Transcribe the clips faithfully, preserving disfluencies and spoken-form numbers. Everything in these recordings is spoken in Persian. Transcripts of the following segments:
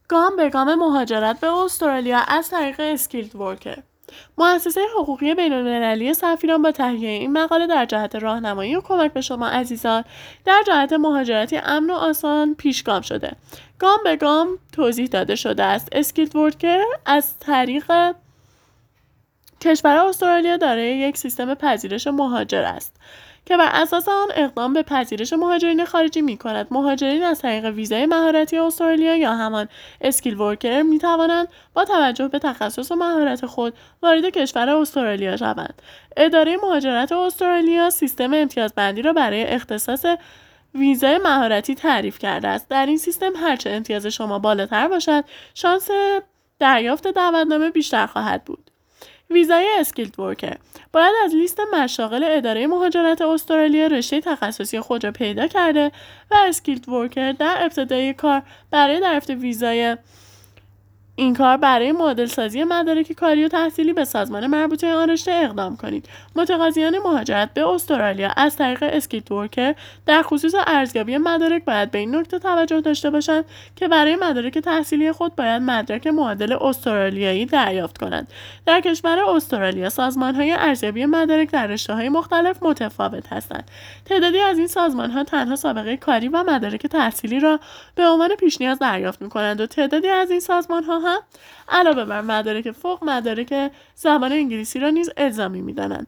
گام به گام مهاجرت به استرالیا از طریق اسکیلد ورکر. مؤسسه حقوقی بین‌المللی سفیران با تهیه این مقاله در جهت راهنمایی و کمک به شما عزیزان در جهت مهاجرتی امن و آسان پیشگام شده. گام به گام توضیح داده شده است. اسکیلد ورکر از طریق کشور استرالیا دارای یک سیستم پذیرش مهاجر است که بر اساس آن اقدام به پذیرش مهاجرین خارجی می کند. مهاجرین از طریق ویزای مهارتی استرالیا یا همان اسکیل ورکر می توانند با توجه به تخصص و مهارت خود وارد کشور استرالیا شوند. اداره مهاجرت استرالیا سیستم امتیازبندی را برای اختصاص ویزای مهارتی تعریف کرده است. در این سیستم هرچه امتیاز شما بالاتر باشد، شانس دریافت دعوتنامه بیشتر خواهد بود. ویزای اسکیلد ورکر باید از لیست مشاغل اداره مهاجرت استرالیا رشته تخصصی خود را پیدا کرده و اسکیلد ورکر در ابتدای کار برای دریافت ویزای این کار برای معادل سازی مدارک کاری و تحصیلی به سازمان مربوطه آن رشته اقدام کنید. متقاضیان مهاجرت به استرالیا از طریق اسکیلد ورکر در خصوص ارزیابی مدارک باید به این نکته توجه داشته باشند که برای مدارک تحصیلی خود باید مدرک معادل استرالیایی دریافت کنند. در کشور استرالیا سازمان‌های ارزیابی مدارک در رشته‌های مختلف متفاوت هستند. تعدادی از این سازمان‌ها تنها سابقه کاری و مدارک تحصیلی را به عنوان پیش‌نیاز دریافت می‌کنند و تعدادی از این سازمان‌ها هم علاوه بر مدارک فوق مدارک زبان انگلیسی را نیز الزامی می‌دانند.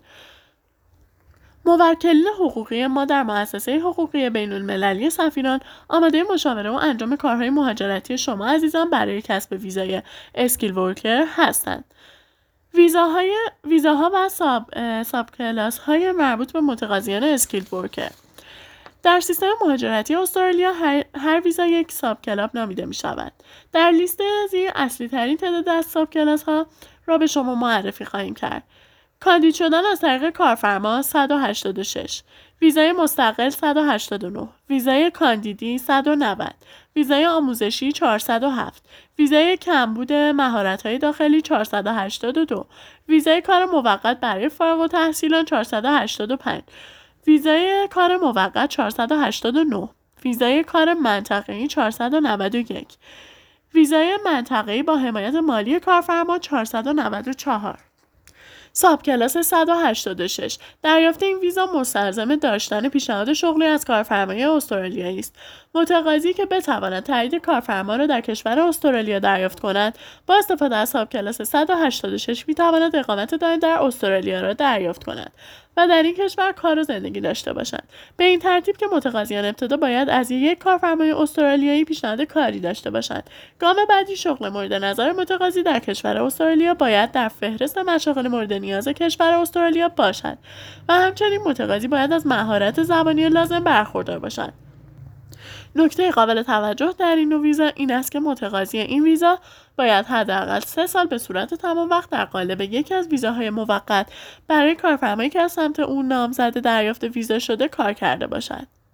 موکلین حقوقی ما در مؤسسه حقوقی بین‌المللی سفیران آماده مشاوره و انجام کارهای مهاجرتی شما عزیزان برای کسب ویزای اسکیل ورکر هستند. ویزاهای ویزاها و ساب ساب کلاس های مربوط به متقاضیان اسکیل ورکر. در سیستم مهاجرتی استرالیا هر, هر ویزا یک ساب کلاب نامیده می شود. در لیست زیر اصلی ترین تعداد از ساب کلاس ها را به شما معرفی خواهیم کرد. کاندید شدن از طریق کارفرما صد و هشتاد و شش، ویزای مستقل صد و هشتاد و نه، ویزای کاندیدی صد و نود، ویزای آموزشی چهارصد و هفت، ویزای کمبود مهارت‌های داخلی چهارصد و هشتاد و دو، ویزای کار موقت برای فارغ التحصیلان چهارصد و هشتاد و پنج، ویزای کار موقت چهارصد و هشتاد و نه، ویزای کار منطقه‌ای چهارصد و نود و یک، ویزای منطقه‌ای با حمایت مالی کارفرما چهارصد و نود و چهار. ساب کلاس صد و هشتاد و شش. دریافت این ویزا مستلزم داشتن پیشنهاد شغلی از کارفرمای استرالیایی است. متقاضی که بتواند تایید کارفرما را در کشور استرالیا دریافت کند، با استفاده از ساب کلاس صد و هشتاد و شش میتواند اقامت دائم در استرالیا را دریافت کند و در این کشور کار و زندگی داشته باشند. به این ترتیب که متقاضیان ابتدا باید از یک کارفرمای استرالیایی پیشنهاد کاری داشته باشند. گام بعدی شغل مورد نظر متقاضی در کشور استرالیا باید در فهرست مشاغل مورد نیاز کشور استرالیا باشد و همچنین متقاضی باید از مهارت زبانی لازم برخوردار باشد. نکته قابل توجه در این نوع ویزا این است که متقاضی این ویزا باید حداقل سه سال به صورت تمام وقت در قالب یکی از ویزاهای موقت برای کارفرمایی که از سمت او نامزد دریافت ویزا شده کار کرده باشد.